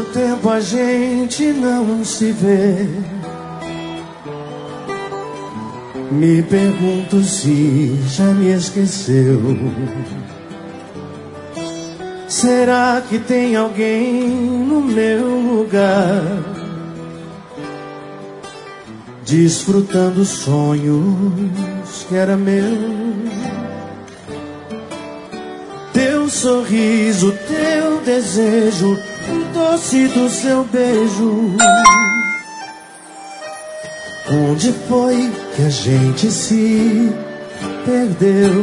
tempo a gente não se vê. Me pergunto se já me esqueceu. Será que tem alguém no meu lugar, desfrutando sonhos que era meu? Teu sorriso, teu desejo, o doce do seu beijo. Onde foi que a gente se perdeu?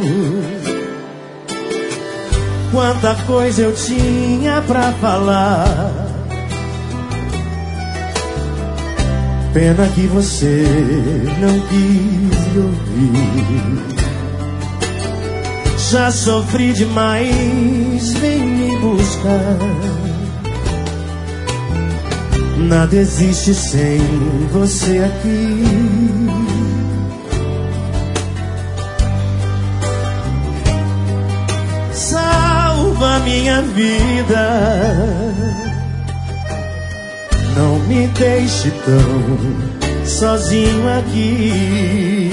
Quanta coisa eu tinha pra falar. Pena que você não quis me ouvir. Já sofri demais, vem me buscar. Nada existe sem você aqui. Salva minha vida, não me deixe tão sozinho aqui.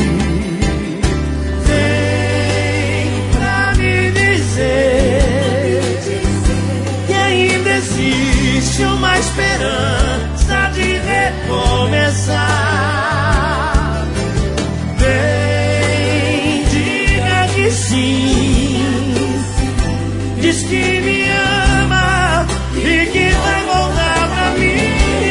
Vem pra me dizer que ainda existe uma esperança de recomeçar. Vem, diga que sim, diz que me ama e que vai voltar pra mim.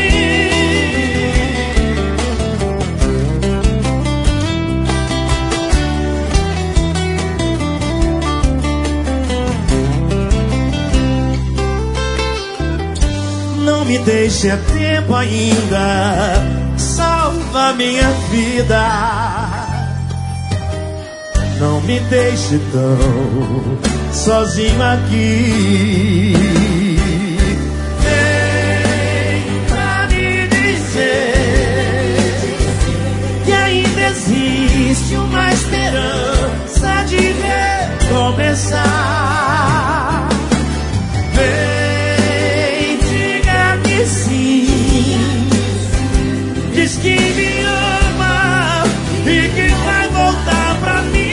Não me deixe, é tempo ainda, salva minha vida. Não me deixe tão sozinho aqui. Vem pra me dizer que ainda existe uma esperança de recomeçar. Vem, diga que sim, diz que me ama e que vai voltar pra mim.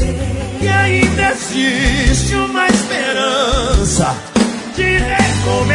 Existe uma esperança de recomeçar.